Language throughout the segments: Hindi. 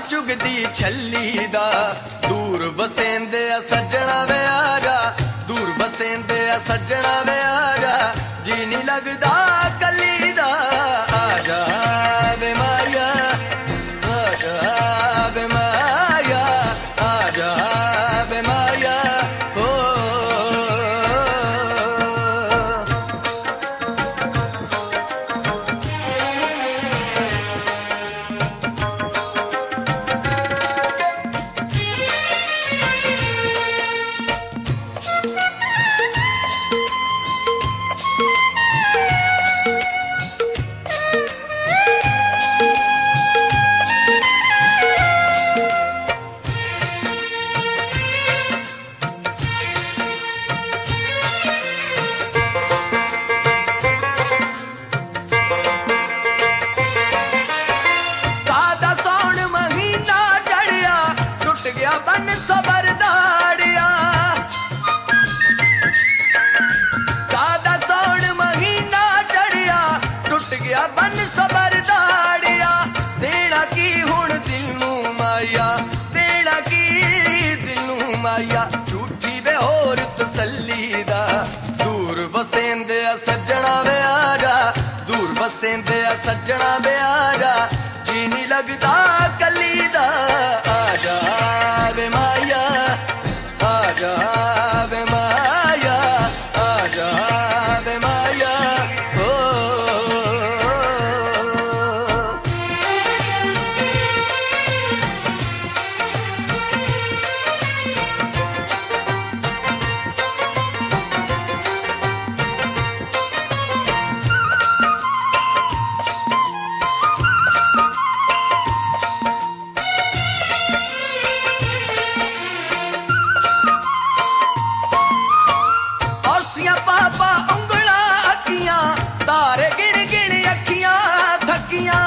चुगदी छली दा दूर बसेंदे सज्जना वे आजा दूर बसेंदे सज्जना वे आजा जी नहीं लगदा कली दा आजा वे माया आजा वे माया आजा वे माया हो बन सबरदारिया कादा सौण महीना चढ़िया टुट गया बन सबरदारिया देना की हुण दिल नू माया देना की दिल नू माया झूठी वे होर तसल्ली दा दूर बसेंदे सज्जना वे आजा दूर बसेंदे सज्जना वे आजा जी नहीं लगदा कली दा आजा वे माया आजा वे माया आजा वे माया हो पापा उंगला अखियां तारे गिन गिन अखियां थकियां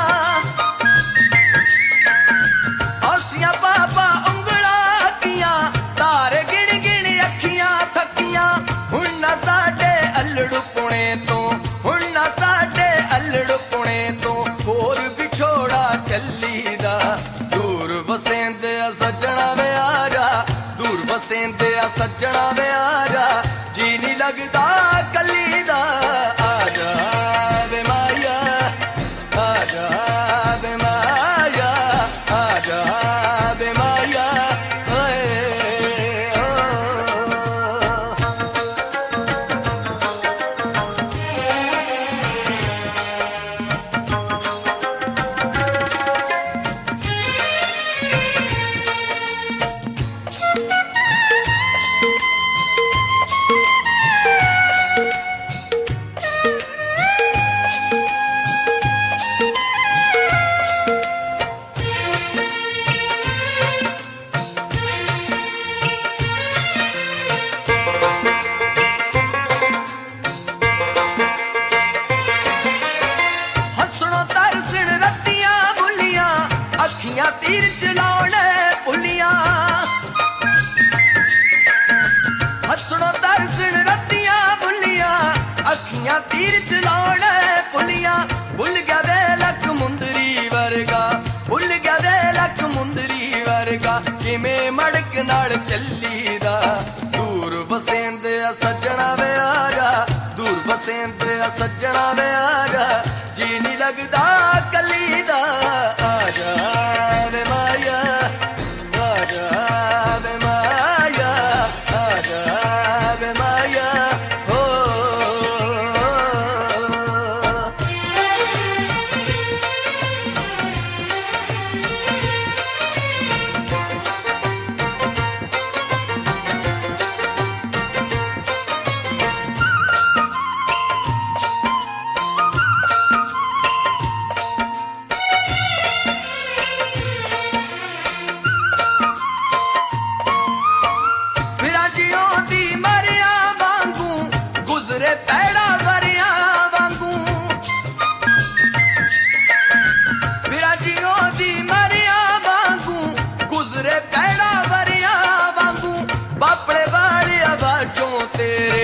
हसियां पापा उंगला अखियां तारे गिन गिन अखियां थकियां हुण ना साडे अल्लड़ पुणे तो हुण ना साडे अल्लड़ पुणे तो होर विछोड़ा चली दा दूर बसेंदे सज्जना वे आजा दूर बसेंदे सज्जना वे आजा जी नहीं लगदा कली दा आजा वे माया आजा वे माया आजा वे माया अखियां तीर चलाने पुलियां हसनो तरसण रतियां बुलियां अखियां तीर चलाने पुलियां भुल गया वे लक मुंदरी वर्गा भुल गया वे लक मुंदरी वर्गा किमें मड़क नाल चली दा दूर बसेंदे सज्जना वे आजा दूर बसेंदे सज्जना वे आजा जी नहीं लगदा कली दा आजा वे माया आजा वे माया आजा वे माया हो तेरे